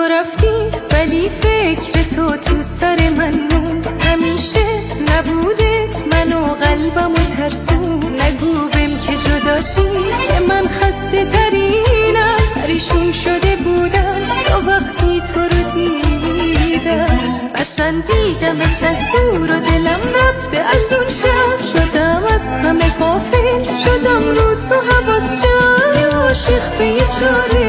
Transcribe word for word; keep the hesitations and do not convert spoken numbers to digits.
تو رفتی ولی فکر تو تو سر من موند، همیشه نبودت منو قلبمو ترسون. نگو بهم که جداشی که من خسته ترینم، پریشون شده بودم تا وقتی تو رو دیدم. بسندیدمت از دور و دلم رفته از اون شب، شدم از همه غافل، شدم رو تو حواس شم. یه عاشق به یه چاره